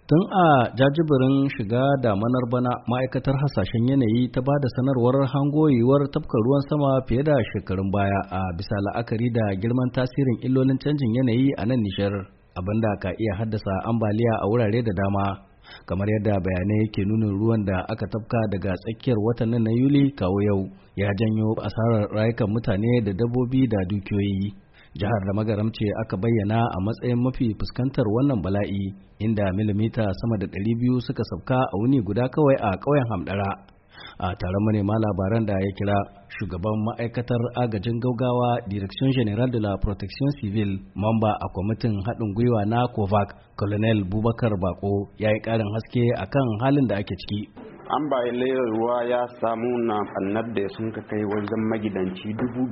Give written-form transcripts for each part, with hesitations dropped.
Tun a jajibirin shiga damanar bana ma'aikatar hasashen yanayi ta ba da sanarwar hango yiwuwar tafka ruwan sama fiye da shekarun baya a bisa la'akari da girman tasirin illolin canjin yanayi a nan Nijar, abinda ka iya haddasa ambaliya a wurare da dama, kamar yadda bayanai ke nunin ruwan da aka tafka daga tsakiyar watan nan na Yuli kawo yau ya janyo asarar rayukan mutane da dabbobi da dukiyoyi. Jihar da Magaram ce aka bayyana a matsayin mafi fuskantar wannan bala'i, inda milimita sama da 200 suka sauka a wuni guda kawai a ƙauyen Hamdara. A taron manema labaran da ya kira, shugaban ma'aikatar agajin gaugawa Direction General de la Protection Civile, mamba a kwamitin haɗin gwiwa na COVAC, Colonel Bubakar Bako ya yi ƙarin haske akan halin da ake ciki. Ambaliyar ruwa ya samu na fannar da sun kai wajen magidanci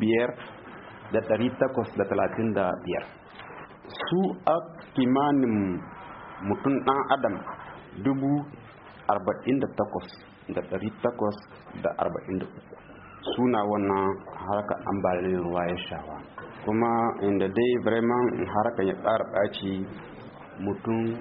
5,835, su a kimanin mutum ɗan adam 48,843 suna wannan harkar ambaliyar ruwa ya shawa, kuma inda dai bremen harkar ya ƙara ɓaci mutum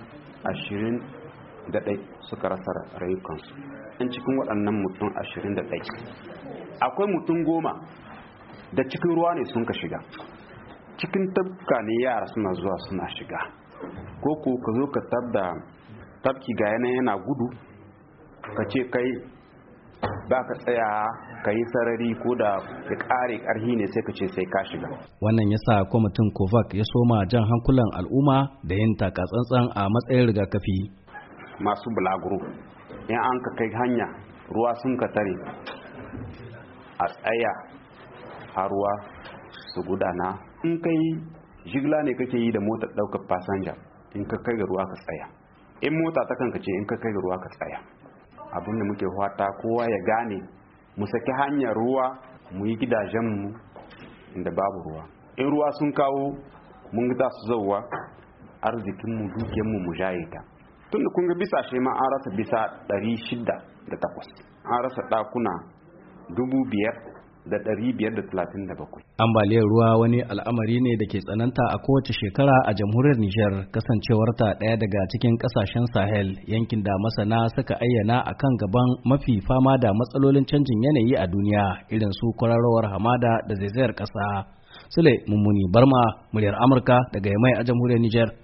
21 suka rasa rayukansu. Yan cikin waɗannan mutum 21 akwai mutum 10 da cikin ruwa ne sun ka shiga, cikin tabka ne yara suna zuwa suna shiga, ko ka zo ka tabda tabki ga yana gudu ka ce kai ba ka tsaya ka yi sarari ko da ya ƙare ƙarhi ne sai ka ce sai ka shiga. Wannan ya sa kwamitin COVAC ya soma jan hankulan al'umma da yin takatsantsan a matsayin rigakafi. Masu bulaguro in an ka kai hanya ruwa sun ka tare a tsaya a ruwa su gudana. In kai jigila ne kake yi da motar ɗaukar fasanja, in ka kai ga ruwa ka tsaya. In mota ta kanka ce in ka kai ga ruwa ka tsaya. Abin da muke fata kowa ya gane, mu saki hanyar ruwa, mu yi gidajenmu inda babu ruwa. In ruwa sun kawo mun ga su zauwa, arzikinmu dukiyarmu mu jaye ta. Tunda kun ga bisa shi ma an rasa bisa 608, an rasa ɗakuna 5,537. Ambaliyar ruwa wani al'amari ne da ke tsananta a kowace shekara a jamhuriyar Nijar, kasancewarta ɗaya daga cikin ƙasashen Sahel, yankin da masana suka ayyana a kan gaban mafi fama da matsalolin canjin yanayi a duniya, irin su kwararowar hamada da zaizayar ƙasa. Sule Mummuni Barma, muryar Amurka daga Yamai a jamhuriyar Nijar.